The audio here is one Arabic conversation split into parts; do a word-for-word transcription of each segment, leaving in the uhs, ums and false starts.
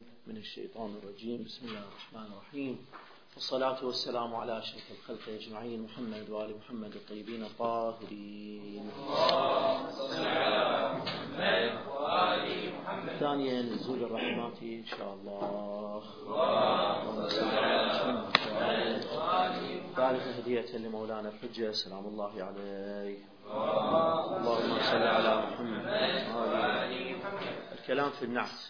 من الشيطان الرجيم. بسم الله الرحمن الرحيم، والصلاة والسلام على أشرف الخلق أجمعين، محمد وآل محمد الطيبين الطاهرين. ثانيا نزول الرحمات إن شاء الله. ثالثا هدية لمولانا الحجة سلام الله عليه. اللهم صل على محمد. الكلام في النعت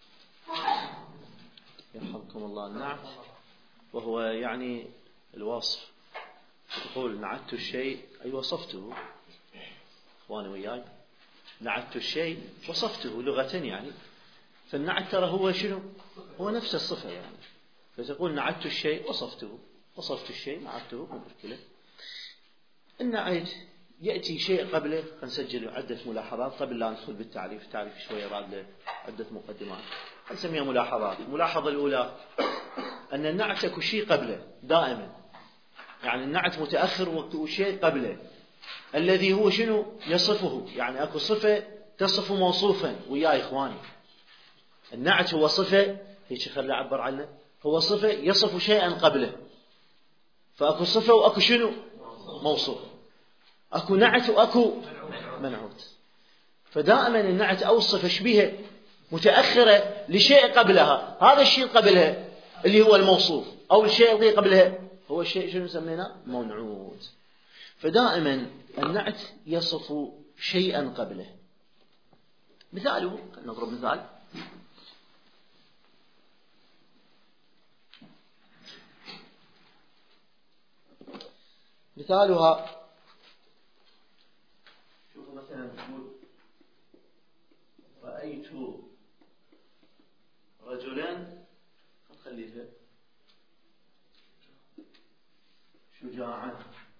يرحمكم الله. النعت وهو يعني الوصف. يقول نعت الشيء أي وصفته. إخواني وياي، نعت الشيء وصفته لغة يعني. فالنعت ترى هو شنو؟ هو نفس الصفة يعني. فتقول نعت الشيء وصفته، وصفت الشيء نعته، مو مشكلة. النعت يأتي شيء قبله. نسجل عدة ملاحظات قبل لا ندخل بالتعريف. التعريف شوية راد له عدة مقدمات، نسميها ملاحظات. الملاحظة الأولى أن النعت اكو شيء قبله دائما، يعني النعت متأخر وشيء قبله الذي هو شنو؟ يصفه. يعني اكو صفة تصف موصوفا. ويا إخواني، النعت هو صفة، هيك خلي أعبر عنه، هو صفة يصف شيئا قبله. فاكو صفة واكو شنو؟ موصوف. اكو نعت واكو منعوت. فدائما النعت او الصفة شبيهة متأخرة لشيء قبلها. هذا الشيء قبلها اللي هو الموصوف، او الشيء اللي قبلها هو الشيء شنو سميناه؟ منعوت. فدائما النعت يصف شيئا قبله. مثاله، نضرب مثال. مثالها شوفوا مثلا تقول رأيت رجلا، خليها شجاعا.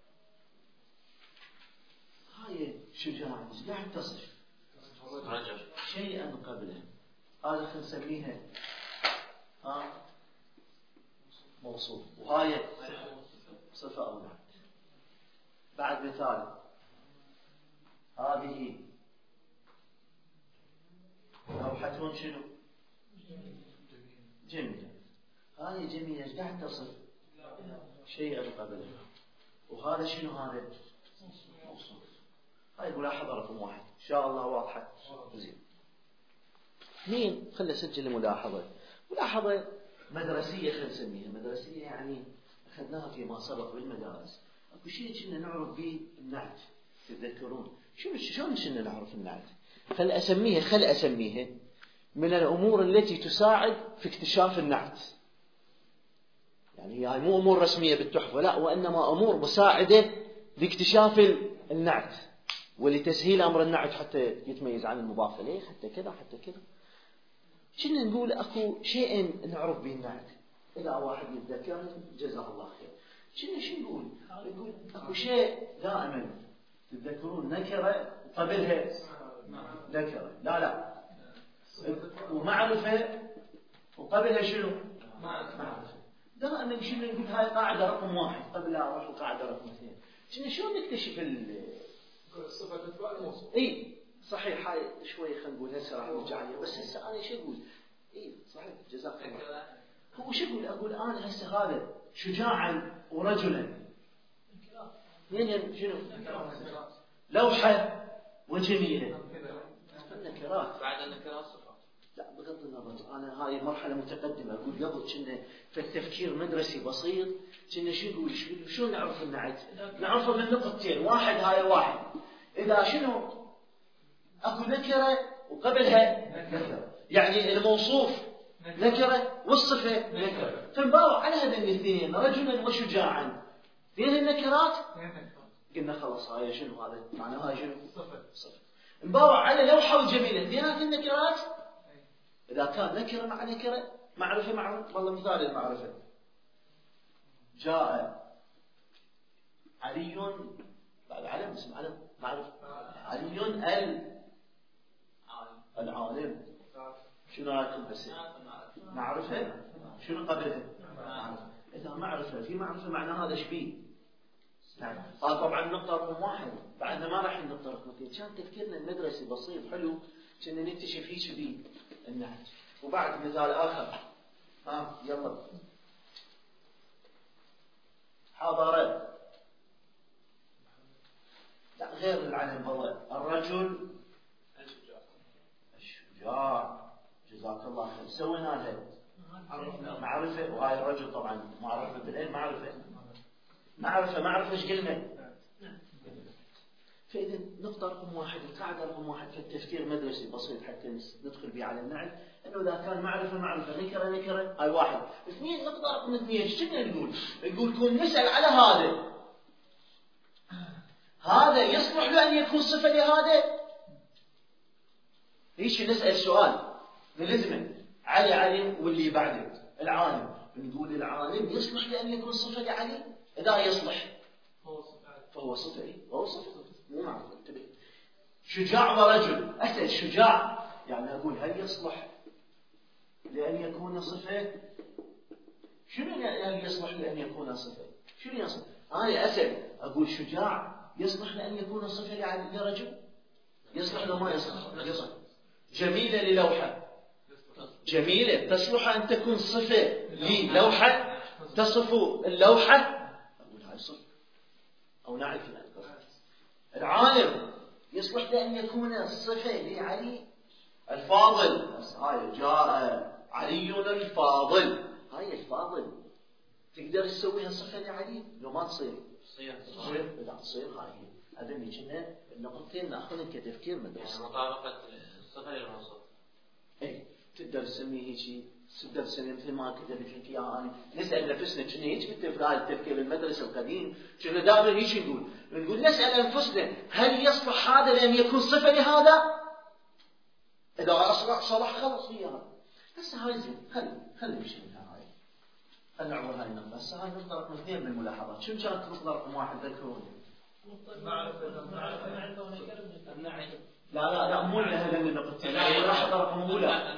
هاي شجاعا قاعد تصف رجل شيئا قبله. هذا خلينا نسميها ها موصوف، وهاي صفة أو نعت. بعد مثال، هذه لوحة شنو؟ جميلة. هذه جميلة قاعد تصف شيئا قبله. وهذا شنو؟ هذا موصوف. هاي ملاحظة رقم واحد إن شاء الله واضحة. زين. اثنين، خلنا نسجل ملاحظة. ملاحظة مدرسية، خلنا نسميها مدرسية، يعني أخذناها فيما سبق بالمدارس. أكو شيء كنا نعرف به النعت، تتذكرون؟ شو شلون كنا نعرف النعت؟ خل أسميها خل أسميها من الأمور التي تساعد في اكتشاف النعت. يعني هي مو أمور رسمية بالتحفة، لا، وإنما أمور مساعدة لاكتشاف النعت ولتسهيل أمر النعت حتى يتميز عن المضاف إليه، حتى كذا حتى كذا. كنا نقول أكو شيء نعرف به النعت. إذا واحد يتذكر جزاه الله خير. كنا شو نقول؟ نقول أكو شيء دائما تتذكرون نكرة قبلها نكرة، لا لا، ومعرفة وقبلها شنو؟ معرفة. دائما شنو نقول؟ هاي قاعدة رقم واحد، قبل لا أروح القاعدة رقم اثنين. كنا شلون نكتشف الصفة تتبع الموصوف؟ إيه صحيح. هاي شوية خلينا نقول هسه راح نرجع عليها، بس هسه أنا شو أقول؟ إيه صحيح، جزاك الله. هو شو أقول؟ أقول أنا هسه هذا شجاعا ورجلا، اثنين شنو؟ لوحة وجميلة. النكرات بعد النكرات صفات. لا، بغض النظر، أنا هاي مرحلة متقدمة. أقول قبل كنا في التفكير مدرسي بسيط. كنا شو نقول؟ شو شو نعرف النعت؟ نعرفه من نقطتين. واحد، هاي واحد، إذا شنو أكو نكرة وقبلها نكرة، يعني الموصوف نكرة والصفة نكرة. فنباوع على هذين الاثنين، رجلا وشجاعا، اثنين النكرات. قلنا خلاص هاي شنو؟ هذا معناها هاي شنو؟ صفة. صفة. نباوع على لوحة وجميلة، اثنينات النكرات. إذا كان نكرة مع نكرة، معرفة مع والله مثال المعرفة. جاء علي، بعد علم اسم علم معرفة. علي ال العالم. شنو رايكم بس؟ معرفة. شنو قبلها؟ معرفة. إذا معرفة في معرفة معناها هذا شبيه. آه طبعا النقطة رقم واحد. بعدنا ما راح النقطة رقم اثنين. كان تفكيرنا المدرسي بسيط حلو. كنا نكتشف هيك بيه النعت. وبعد مثال آخر. ها يلا. حضر. لا غير العلم والله. الرجل الشجاع. جزاك الله خير. سوينا له معرفة، وهاي الرجل طبعا معرفة بالعلم معرفة. معرفة معرفة ايش قلنا؟ فإذا نقطة رقم واحد، القاعدة رقم واحد في التفكير مدرسي بسيط حتى ندخل به على النعت، إنه إذا كان معرفة معرفة نكرة نكرة، هاي واحد. اثنين، نقطة رقم اثنين، ايش كنا نقول؟ نقول كون نسأل على هذا، هذا يصلح له أن يكون صفة لهذا؟ ليش نسأل سؤال نلزمه علي علي واللي بعده العالم، نقول العالم يصلح لأن يكون صفة لعلي؟ إذا يصلح فهو صفة لي، وهو صفة مو معروف. انتبه. شجاع ورجل، أسأل شجاع يعني أقول هل يصلح لأن يكون صفة؟ شنو هل يصلح لأن يكون صفة؟ شنو يصلح؟ أنا أسأل أقول شجاع يصلح لأن يكون صفة لرجل؟ يصلح لو ما يصلح؟ يصلح. جميلة للوحة، جميلة تصلح أن تكون صفة للوحة تصف اللوحة؟ أقول هاي صفة أو نعرف الآن. العالم يصلح لأن يكون صفة لعلي الفاضل. هاي جاء علي الفاضل، هاي الفاضل تقدر تسويها صفة لعلي؟ لو ما تصير تصير إذا تصير هاي هذول كنا النقطتين ناخذهم كتفكير مدرسي. مطابقة الصفة للموصوف. إيه تقدر تسميه هيك، تقدر تسميه مثل ما كتبت لك اياها انا. نسال نفسنا كنا هيك في هذا التفكير المدرسي القديم، كنا دائما هيك نقول نقول نسال انفسنا هل يصلح هذا لان يكون صفه لهذا؟ اذا اصلح صلح خلص وياها. هسه هاي زين، خلي خلي نمشي منها هاي، خلينا نعبر هاي النقطه. هسه هاي نقطه رقم اثنين من الملاحظات. شنو كانت نقطه رقم واحد ذكروني؟ معرفة معرفة النعي. لا لا لا مو هذا النقطتين. الملاحظه رقم اولى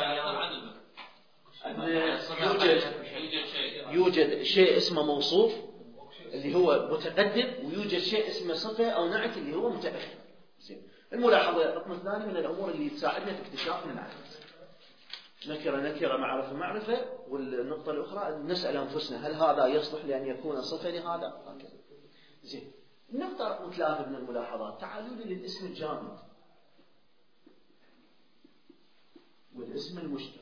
يوجد يوجد شيء اسمه موصوف اللي هو متقدم، ويوجد شيء اسمه صفة أو نعت اللي هو متأخر. زين. الملاحظة الرقم الثاني من الأمور اللي تساعدنا في اكتشاف المعرفة. نكرة نكرة معرفة معرفة. والنقطة الأخرى نسأل أنفسنا هل هذا يصلح لأن يكون صفة لهذا؟ هكذا. زين. النقطة رقم ثلاثة من الملاحظات، تعالوا لي للاسم الجامد والاسم المشتق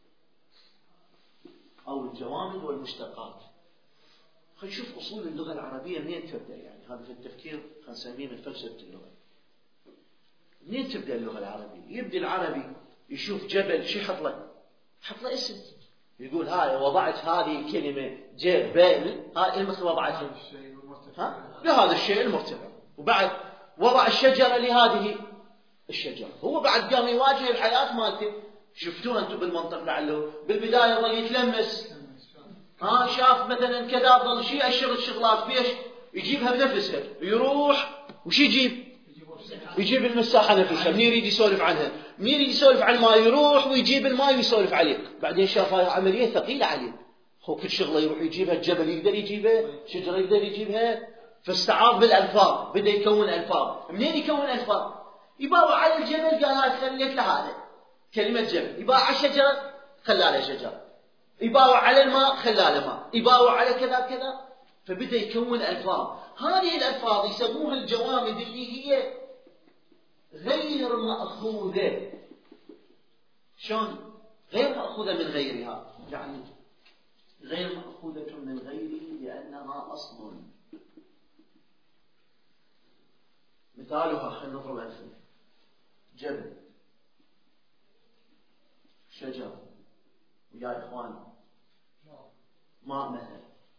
أو الجوامد والمشتقات. خلينا نشوف أصول اللغة العربية منين تبدأ. يعني هذا في التفكير خلينا نسميه من فلسفة اللغة. منين تبدأ اللغة العربية؟ يبدأ العربي يشوف جبل، شو يحط له؟ يحط له اسم، يقول هاي وضعت هذه الكلمة جبل، هاي المثل وضعتها ها لهذا الشيء المرتفع، وبعد وضع الشجرة لهذه الشجرة. هو بعد قام يواجه الحياة مالته. شفتوها انتم بالمنطق لعله بالبداية ظل يتلمس، ها شاف مثلا كذا ظل شيء يشتغل شغلات بيش يجيبها بنفسها، يروح وش يجيب؟ يجيب المساحة نفسها. منين يريد يسولف عنها؟ منين يريد يسولف عن الماء يروح ويجيب الماء ويسولف عليه. بعدين شاف هاي عملية ثقيلة عليه، هو كل شغله يروح يجيبها. الجبل يقدر يجيبها، شجرة يقدر يجيبها، فاستعاض بالألفاظ، بدأ يكون ألفاظ. منين يكون ألفاظ؟ يباوع على الجبل قال هاي خليت له هذا كلمة جبل. يباوع على الشجرة خلى له شجرة. يباوع على الماء خلى له ماء. يباوع على كذا كذا، فبدأ يكون ألفاظ. هذه الألفاظ يسموها الجوامد اللي هي غير مأخوذة. شلون؟ غير مأخوذة من غيرها، يعني غير مأخوذة من غيره لأنها أصل. مثالها خلينا نضرب أمثلة. جبل، شجر، ويا إخوان ماء مثلا.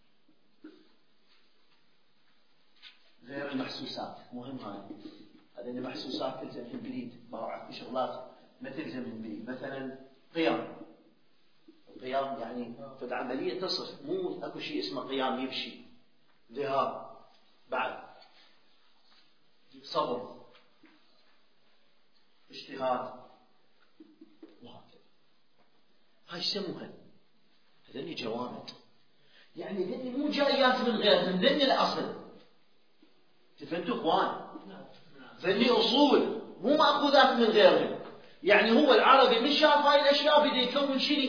غير المحسوسات مهم. هاي هذه المحسوسات تلزم باليد، باوعة شغلات ما تلزم باليد. مثلا قيام، القيام يعني فد عملية تصف، مو اكو شيء اسمه قيام يمشي. ذهاب، بعد صبر، اجتهاد، وهكذا. هاي يسموها هذني جوامد. يعني هذني مو جايات من غيرهم، هذني الأصل. تفهمتوا اخوان؟ هذني أصول مو مأخوذات من غيرهم. يعني هو العربي من شاف هاي الأشياء بدأ يكون شنو؟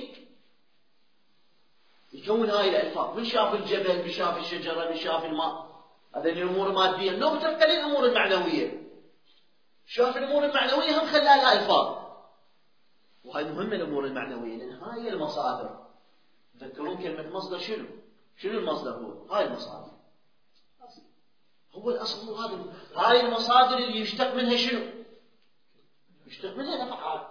يكون هاي الألفاظ. من شاف الجبل، من شاف الشجرة، من شاف الماء، هذه الأمور المادية. لو تبقى للأمور المعنوية، شاف الأمور المعنوية هم خلى لها ألفاظ. وهي مهمة الأمور المعنوية، لأن هاي المصادر. تذكرون كلمة مصدر شنو؟ شنو المصدر هو؟ هاي المصادر. هو الأصل هو هذا. هاي المصادر اللي يشتق منها شنو؟ يشتق منها الأفعال.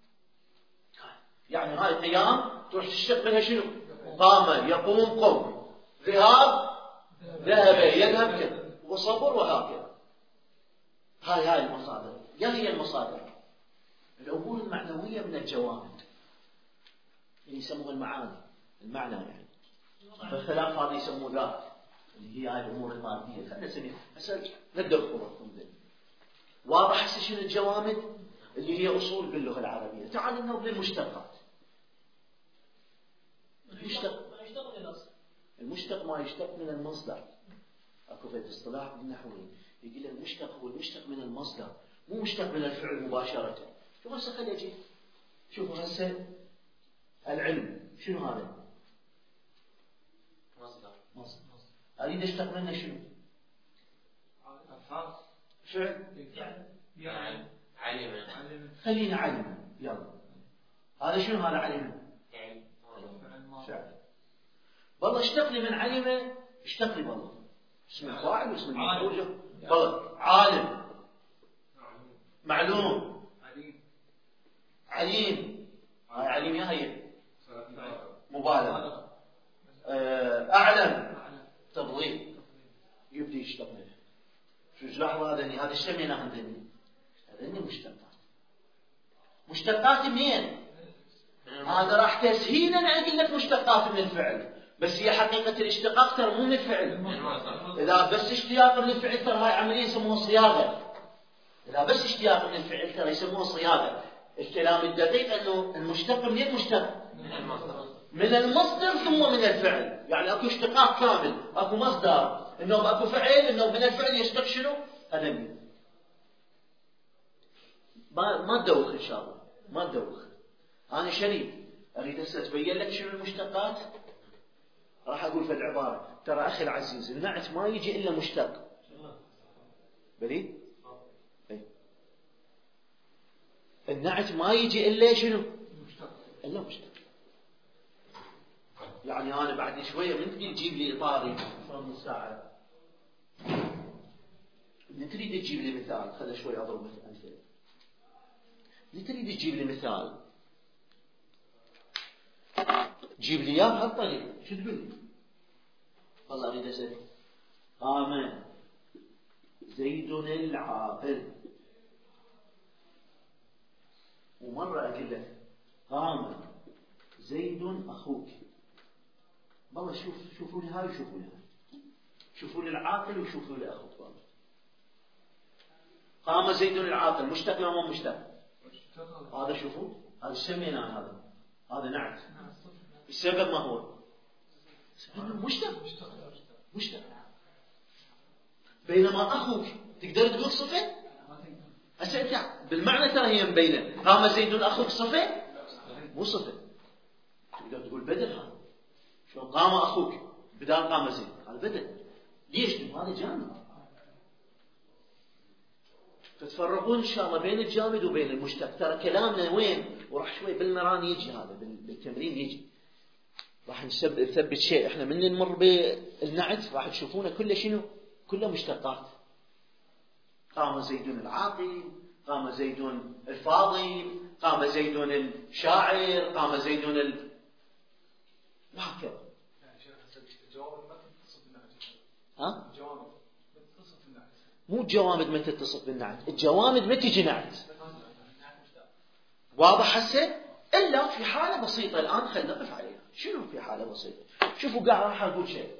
يعني هاي القيام تروح تشتق منها شنو؟ قام، يقوم، قم. ذهاب، ذهب، يذهب كذا. وصبر، وهكذا. هاي هاي المصادر. يا هي المصادر الأمور المعنوية من الجوامد اللي يسموها المعاني، المعنى يعني. فالخلاف هذا يسموه ذات، اللي هي هاي الأمور المادية. خلنا نسميها هسه ندخل خطهم ذي. واضح هسه شنو الجوامد اللي هي أصول باللغة العربية. تعال ننظر للمشتقات. المشتق ما يشتق من الأصل. المشتق ما يشتق من المصدر. اكو في الاصطلاح النحوي يقول لك المشتق هو المشتق من المصدر، مو مشتق من الفعل مباشرة. شوف هسه خلي اجي. شوفوا هسه العلم شنو هذا؟ مصدر. مصدر. اريد اشتق منه شنو؟ فعل. يعني علم. خلينا علم. يلا. هذا شنو هذا علم؟ فعل. والله اشتق لي من علم، اشتق لي والله اسم الفاعل واسم المفعول. والله عالم، معلوم، عليم. هاي عليم يا هي مبالغة. أعلم تضليل. يبدي يشتق منه. شو تلاحظوا هذا؟ هذا ايش سميناه عندنا؟ هذا مشتقات. مشتقات منين؟ هذا راح تسهيلا اقول لك مشتقات من الفعل، بس هي حقيقة الاشتقاق ترى مو من الفعل. إذا بس اشتياق من الفعل ترى هاي عملية يسموها صياغة. إذا بس اشتياق من الفعل ترى يسموها صياغة. الكلام الدقيق أنه المشتق منين مشتق؟ من المصدر. من المصدر ثم من الفعل. يعني أكو اشتقاق كامل، أكو مصدر، إنه أكو فعل، إنه من الفعل يشتق شنو؟ هذا مين؟ ما ما تدوخ إن شاء الله، ما تدوخ. أنا شريف أريد هسه أتبين لك شنو المشتقات. راح أقول في العبارة ترى أخي العزيز النعت ما يجي إلا مشتق. بلي؟ أي. النعت ما يجي إلا شنو؟ إلا مشتق. يعني أنا بعد شوية من تريد تجيب لي إطاري فرض الساعة، من تريد تجيب لي مثال، خلي شوي أضرب أمثلة. من تريد تجيب لي مثال جيب لي اياه بهالطريقه. شو تقول لي؟ والله اريد اسال. قام زيد العاقل. ومره اقول لك قام زيد اخوك. والله شوف شوفوا لي هاي وشوفوا لي هاي. شوفوا لي العاقل وشوفوا لي اخوك. والله قام زيد العاقل مشتق ولا مو مشتق؟ هذا شوفوا هذا سمينا هذا هذا نعت. السبب ما هو؟ مشتق. مشتق. بينما أخوك تقدر تقول صفة؟ هسه أنت بالمعنى ترى هي مبينة. قام زيد أخوك صفة؟ مو صفة. تقدر تقول بدل. هذا شو قام أخوك بدال قام زيد، هذا بدل. ليش؟ هذا جامد. فتفرقون إن شاء الله بين الجامد وبين المشتق. ترى كلامنا وين؟ وراح شوي بالمران يجي هذا بالتمرين يجي. راح نثبت شيء. احنا من نمر بالنعت راح تشوفونه كله شنو؟ كله مشتقات. قام زيد العاقل، قام زيد الفاضل، قام زيد الشاعر، قام زيد ال وهكذا. ها؟ مو الجوامد متى تتصف بالنعت، الجوامد متى تجي نعت. واضح هسه؟ الا في حاله بسيطه الان خلينا نقف عليها. شنو في حاله بسيطه؟ شوفوا قاعد راح اقول شيء.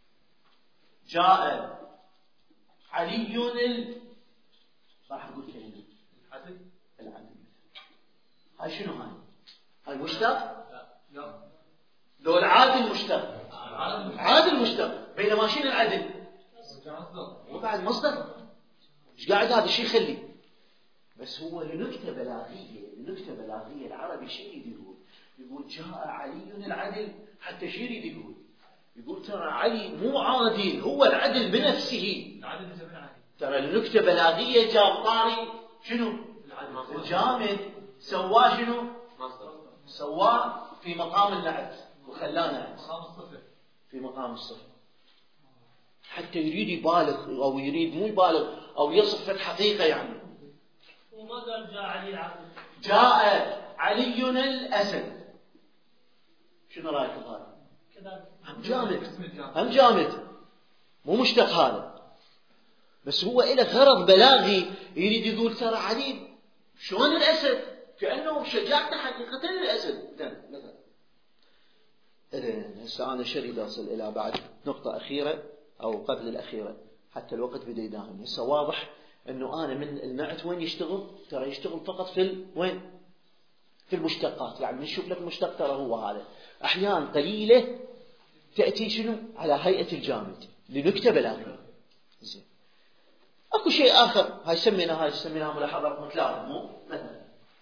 جاء علي ال راح اقول كلمه العدل. العدل هاي شنو هاي؟ هاي مشتق؟ لا. لو العادل مشتق. عادل مشتق. بينما شنو العدل؟ وبعد مصدر. ايش قاعد هذا الشيء يخلي؟ بس هو لنكتة بلاغية، لنكتة بلاغية العربي شو يريد يقول؟ يقول جاء علي العدل، حتى شو يريد يقول؟ يقول ترى علي مو عادل، هو العدل بنفسه. العدل من علي. ترى لنكتة بلاغية جاب طاري شنو؟ الجامد سواه شنو؟ سواه في مقام النعت وخلاه نعت. مقام الصفة. في مقام الصفة. حتى يريد يبالغ أو يريد مو يبالغ أو يصف الحقيقة يعني. وما قال جاء علي العدل. جاء علي الأسد. شنو رأيك بهذا؟ هم جامد. هم جامد. مو مشتق هذا. بس هو إله غرض بلاغي يريد يقول ترى علي شلون الأسد؟ كأنه شجاعته حقيقة الأسد. مثلا. إذن هسه أنا شريد أصل إلى بعد نقطة أخيرة أو قبل الأخيرة حتى الوقت بدأ يداهم. هسه واضح إنه أنا من النعت وين يشتغل؟ ترى يشتغل فقط في ال... وين؟ في المشتقات. يعني نشوف لك المشتق ترى هو هذا. أحيان قليلة تأتي شنو؟ على هيئة الجامد لنكتة بلاغية. زين. أكو شيء آخر هاي سمينا هاي سميناها ملاحظة رقم ثلاثة مو؟ مثلا.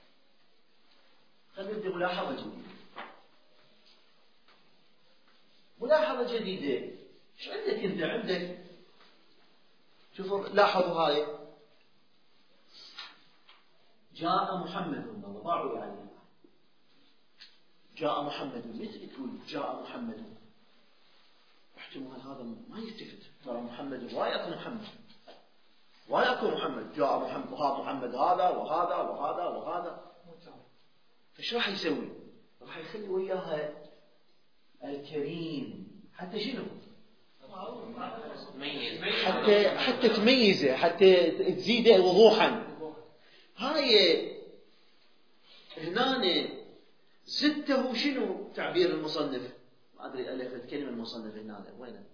خلينا نبدأ ملاحظة جديدة. ملاحظة جديدة. ايش عندك انت؟ عندك شوفوا لاحظوا هاي جاء محمد والله ضاعوا يعني جاء محمد مثل تقول جاء محمد احتمال هذا ما يلتفت ترى محمد واي اكو محمد واي اكو محمد جاء محمد وهذا محمد هذا وهذا وهذا وهذا ايش راح يسوي؟ راح يخلي وياها الكريم حتى شنو؟ حتى حتى تميزه حتى تزيده وضوحا. هاي هنا زدته شنو تعبير المصنف؟ ما ادري الفت كلمه المصنف هنا وين؟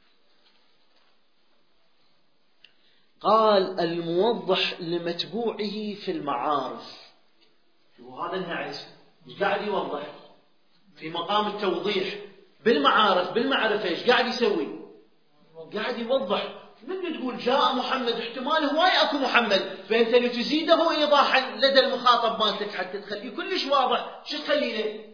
قال الموضح لمتبوعه في المعارف. شو هذا النعت؟ ايش قاعد يوضح؟ في مقام التوضيح بالمعارف بالمعرفه ايش قاعد يسوي؟ قاعد يوضح. من تقول جاء محمد احتمال هواي اكو محمد، فانت لو تزيده ايضاحا لدى المخاطب مالتك حتى تخليه كلش واضح. شو تخلي له؟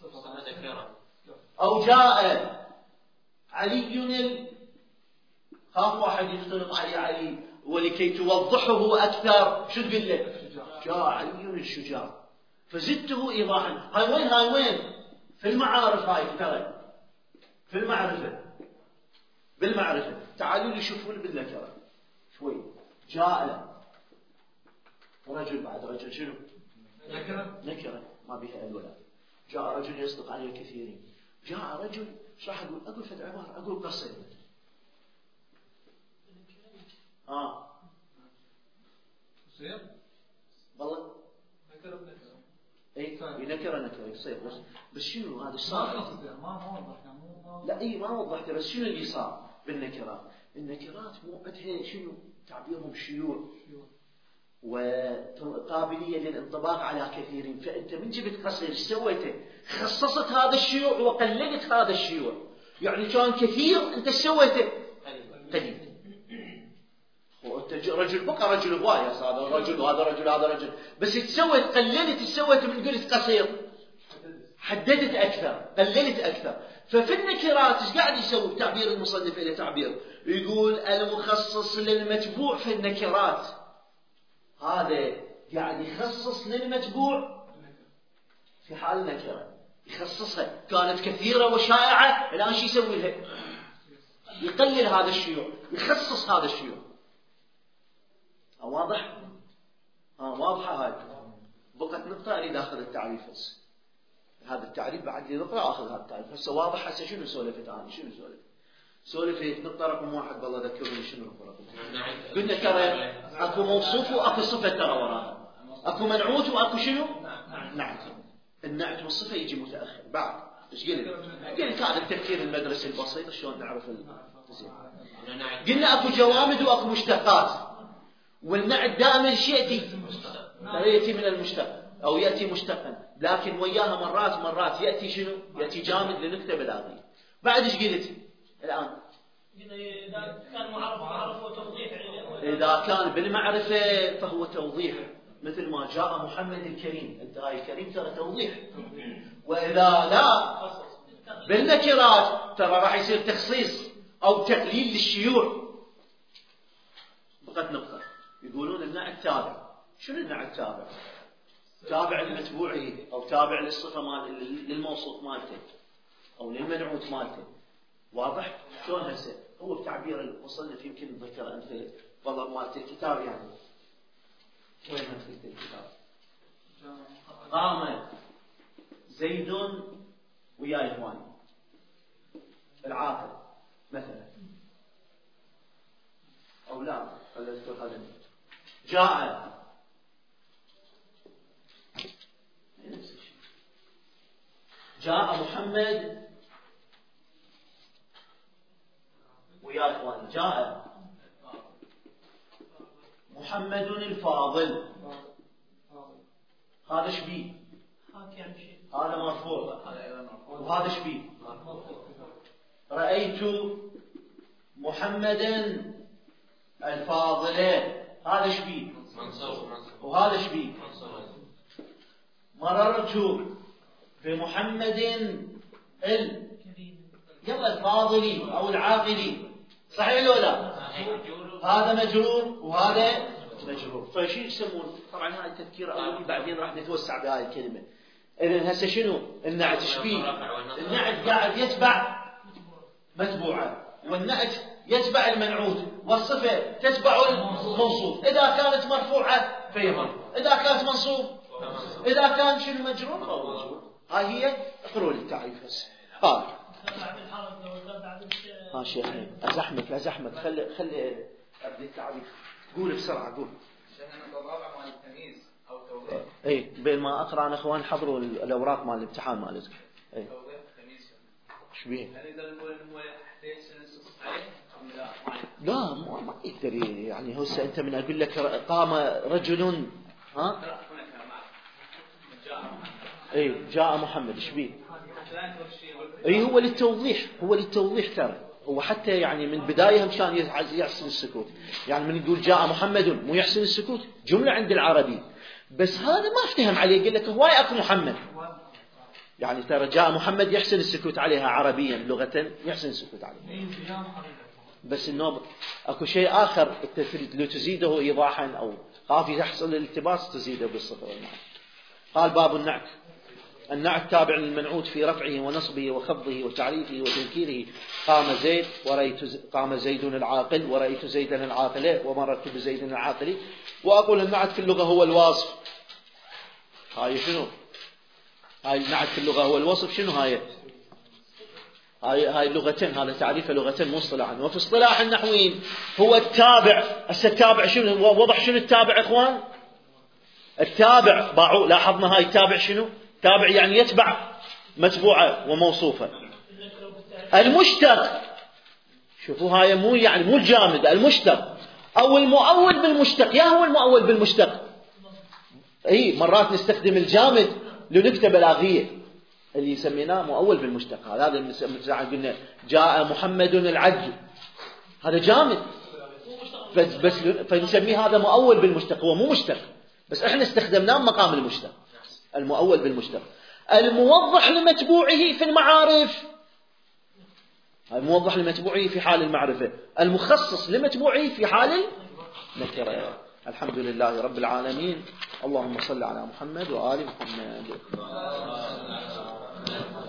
او جاء علي خاف واحد يختلط عليه علي ولكي توضحه اكثر شو تقول له؟ جاء علي الشجاع فزدته ايضاحا. هاي وين هاي وين؟ في المعارف. هاي ترى في المعرفه بالمعرفة. تعالوا لي شوفوا لي بالنكرة شوي. جاء رجل بعد رجل شنو؟ نكرة نكرة ما بها الولا. جاء رجل يصدق عليه الكثيرين. جاء رجل ايش راح اقول؟ اقول فد عبارة اقول قصيدة. اه قصير والله نكرة نكرة اي نكرة نكرة يصير بس بس شنو هذا صار؟ ما ما وضحنا مو لا اي ما وضحت بس شنو اللي صار بالنكرات؟ النكرات مو عندها شنو تعبيرهم شيوع وقابليه للانطباق على كثيرين. فانت من جبت قصير ايش سويته؟ خصصت هذا الشيوع وقللت هذا الشيوع. يعني كان كثير انت ايش سويته؟ قليل. وانت رجل بقى رجل هواي هذا رجل وهذا رجل هذا رجل بس تسويت قللت تسويت من قلت قصير حددت اكثر قللت اكثر. ففي النكرات ايش قاعد يسوي تعبير المصنف الى تعبير؟ يقول المخصص للمتبوع في النكرات هذا قاعد يخصص للمتبوع في حال النكره يخصصها كانت كثيره وشائعه الان شو يسوي لها؟ يقلل هذا الشيوع يخصص هذا الشيوع. واضح؟ اه واضحه هاي. بقت نقطه اريد اخذ التعريف هسه. هذا التعريف بعد لي نقطه اخذ هذا التعريف هسه واضح. هسه شنو سولفت انا؟ شنو سولفت؟ سولفت نقطه رقم واحد. والله ذكروني شنو النقطه رقم واحد؟ قلنا ترى اكو موصوف واكو صفه ترى وراها. اكو منعوت واكو شنو؟ نعت. النعت والصفه يجي متاخر بعد. ايش قلت؟ قلت هذا التفكير المدرسي البسيط شلون نعرف التزيين. قلنا اكو جوامد واكو مشتقات. والنعت دائما يأتي يأتي من المشتق أو يأتي مشتقا لكن وياها مرات مرات يأتي شنو؟ يأتي جامد لنكتة بلاغية. بعد ايش قلت الآن؟ إذا كان معرف معرف وتوضيح. إذا كان بالمعرفة فهو توضيح مثل ما جاء محمد الكريم، انت هاي الكريم ترى توضيح. واذا لا بالنكرات ترى راح يصير تخصيص او تقليل للشيوع. فقط نقطه يقولون النعت تابع. شنو النعت تابع؟ تابع لمتبوعه او تابع للصفه مال للموصوف مالته او للمنعوت مالته. واضح؟ شلون هسه؟ هو بتعبير المصنف يمكن نذكر امثله والله مالت الكتاب يعني. وين امثله الكتاب؟ قام زيد ويا اخواني العاقل مثلا، او لا خلينا نذكر هذا. جاء جاء محمد ويا اخواني، جاء محمد الفاضل، هذا شبيه؟ هذا مرفوع، وهذا شبيه؟ رأيت محمدا الفاضل، هذا شبيه؟ وهذا شبيه؟ مررت بمحمد ال يلا الفاضلي او العاقلي، صحيح ولا لا؟ هذا مجرور وهذا مجرور. فشو يسمون؟ طبعا هاي تذكير اولي بعدين راح نتوسع بهاي الكلمه. اذا هسه شنو النعت؟ شبيه؟ النعت قاعد يتبع متبوعه، والنعت يتبع المنعوت، والصفه تتبع الموصوف. اذا كانت مرفوعه فيهم، اذا كانت منصوب، اذا كان شنو مجرور او مجرور. هاي هي اقروا لي التعريف هسه. قال ها شيخنا ازحمك ازحمك خلي خلي ابدي التعريف. قول بسرعه قول. شيخنا الرابع مال التمييز او توضيح. اي بين ما اقرا انا اخوان حضروا الاوراق مال الامتحان مالتك. اي توضيح التمييز. ايش بيه؟ هل نقدر نقول انه هو يحتاج نص عليه ام لا؟ لا ما ما يقدر يعني. هسه انت من اقول لك قام رجل ها؟ اي جاء محمد ايش بيه؟ اي هو للتوضيح، هو للتوضيح ترى. هو حتى يعني من بدايه مشان يحسن السكوت. يعني من يقول جاء محمد مو يحسن السكوت، جمله عند العربي، بس هذا ما افتهم عليه. يقول لك هواي اكو محمد، يعني ترى جاء محمد يحسن السكوت عليها عربيا لغه، يحسن السكوت عليها. بس انه اكو شيء اخر لو تزيده ايضاحا او خاف يحصل الالتباس تزيده بالصفه والمعنى. قال باب النعت. النعت تابع للمنعوت في رفعه ونصبه وخفضه وتعريفه وتنكيره. قام زيد ورأيت قام زيد العاقل ورأيت زيدا العاقل ومررت بزيد العاقل. وأقول النعت في اللغة هو الواصف. هاي شنو؟ هاي النعت في اللغة هو الوصف. شنو هاي؟ هاي هاي لغتين، هذا تعريف لغتين مو اصطلاحا. وفي اصطلاح النحويين هو التابع. هسه التابع شنو؟ وضح شنو التابع اخوان؟ التابع باعوا لاحظنا هاي التابع شنو؟ تابع يعني يتبع متبوعة وموصوفة. المشتق شوفوا هاي مو يعني مو الجامد، المشتق أو المؤول بالمشتق. يا هو المؤول بالمشتق. اي مرات نستخدم الجامد لنكتب الآغية اللي سميناه مؤول بالمشتق. هذا مثل قلنا جاء محمد العج، هذا جامد بس بس فنسميه هذا مؤول بالمشتق. هو مو مشتق بس احنا استخدمناه مقام المشتق. المؤول بالمشتق. الموضح لمتبوعه في المعارف، الموضح لمتبوعه في حال المعرفة، المخصص لمتبوعه في حال النكرة. الحمد لله رب العالمين. اللهم صل على محمد وآل محمد.